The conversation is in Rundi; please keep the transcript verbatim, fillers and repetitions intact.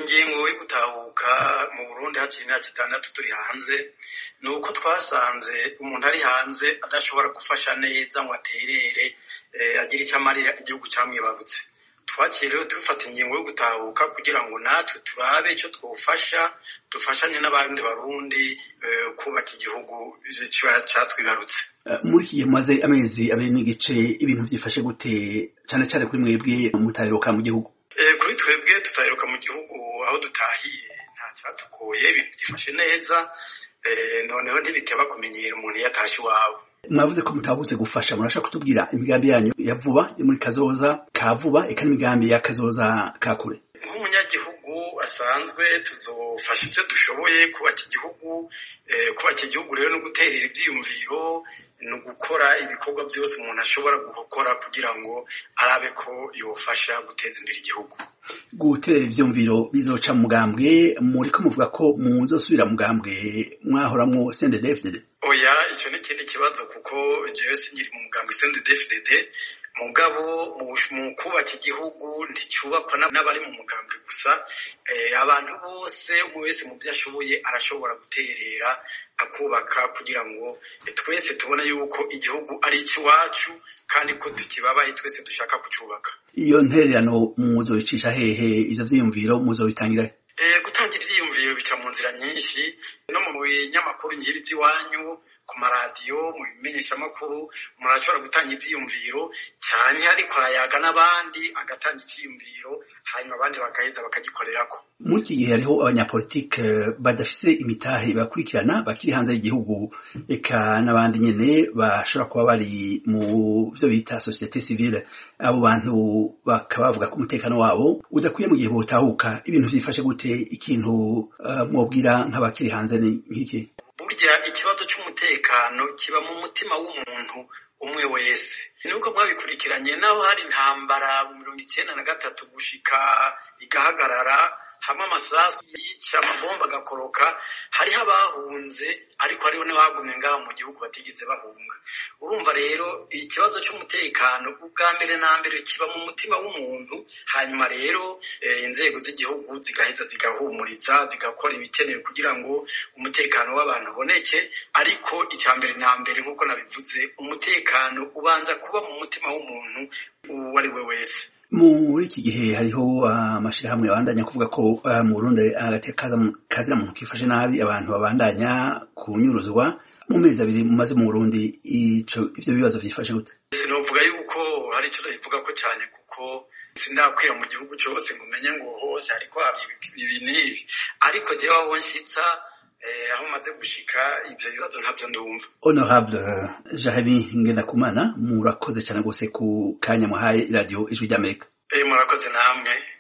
ingingo yo gutahuka mu Burundi haciye imyaka itandatu turi hanze nuko twasanze umuntu ari hanze adashobora gufasha neza ngo aterere agira icyo amarira igihugu cyamwibarutse. Twaciye rero tufata ingingo yo gutahuka kugira ngo natwe turabe icyo twofasha dufashanye n'abandi Barundi kubaka igihugu cyatwibarutse. Muri iki gihe mumaze amezi abiri n'igice ibintu byifashe gute cyane cyane kuri mwebwe mutaheruka mu gihugu? Kuri twebwe tutaheruka mu gihugu aho dutahiye nta cyatugoye, ibintu byifashe neza, noneho ntibiteba kumenyera umuntu yatashe iwawe. Mwavuze ko mutahutse gufasha, murashaka kutubwira imigambi yanyu ya vuba yo muri kazoza ka vuba eka n'imigambi ya kazoza ka kure? Nk'umunyagihugu asanzwe tuzofasha ibyo dushoboye kubaka igihugu, kubaka igihugu rero no guterera ibyiyumviro no gukora ibikorwa byose umuntu ashobora gukora kugira ngo arabe ko yofasha guteza imbere igihugu. Guterera ivyumviro bizoca mu mugambwe, muriko muvuga ko muzosubira mu mugambwe mwahoramwo C N D D F D D? Oya, icyo ni ikindi kibazo kuko jewe sinkiri mu mugambwe C N D D F D D, mugabo mu kubaka igihugu nticyubakwa n'abari mu mugambwe gusa, abantu bose umwe wese mu byo ashoboye arashobora guterera akubaka kugira ngo twese tubone yuko igihugu ari ikiwacu kandi ko tukibabaye twese dushaka kucubaka. Iyo ntererano muzoyicisha hehe? Ivyo vyiyumviro muzobitangira he? Eh gutanga ivyiyumviro bica mu nzira nyinshi, no mu binyamakuru nk'ibi by'iwanyu, ku maradiyo, mu bimenyeshamakuru murashobora gutanga ivyiyumviro cyane, ariko arayaga n'abandi agatanga icyiyumviro hanyuma abandi bakaheza bakagikorerako. Muri iki gihe hariho abanyapolitike badafise imitahe bakurikirana bakiri hanze y'igihugu, eka n'abandi nyene bashobora kuba bari mu byo bita societe civile. Abo bantu bakaba bavuga ko umutekano wabo udakwiye mu gihe botahuka. Ibintu vyifashe gute? Ikintu uh, mwobwira nk'abakiri hanze ni nk'iki? Burya ikibazo cy'umutekano kiba mu mutima w'umuntu umwe wese. Nuko mwabikurikiranye naho hari intambara mu mirongo icyenda na gatatu gushika igahagarara, hamwe amasasu yica amabomba agakoroka, hariho abahunze ariko hariho n'abagumye ngaho mu gihugu batigeze bahunga. Urumva rero ikibazo cy'umutekano ubwa mbere na mbere kiba mu mutima w'umuntu, hanyuma rero e, inzego z'igihugu zigaheza zigahumuriza zigakora ibikenewe kugira ngo umutekano w'abantu uboneke, ariko icya mbere na mbere nk'uko nabivuze umutekano ubanza kuba mu mutima w'umuntu uwo ari we wese. Muri iki gihe hariho amashirahamwe uh, abandanya kuvuga ko uh, mu Burundi agateka kazira muntu kifashe nabi, abantu babandanya kunyuruzwa. Mu mezi abiri mumaze mu Burundi ico ivyo bibazo vyifashe gute? Sinovuga yuko hari ico bivuga ko cyane kuko sindakwira mu gihugu cyose ngo menye ngo hose ariko ibi n'ibi, ariko jewe aho nshitsa eh aho maze gushika ivyo bibazo ntavyo ndumva. Honorable Jeremy Ngendakumana, murakoze cyane gose ku kanya muhaye radio Ijwi ry'Amerika. Eh murakoze namwe.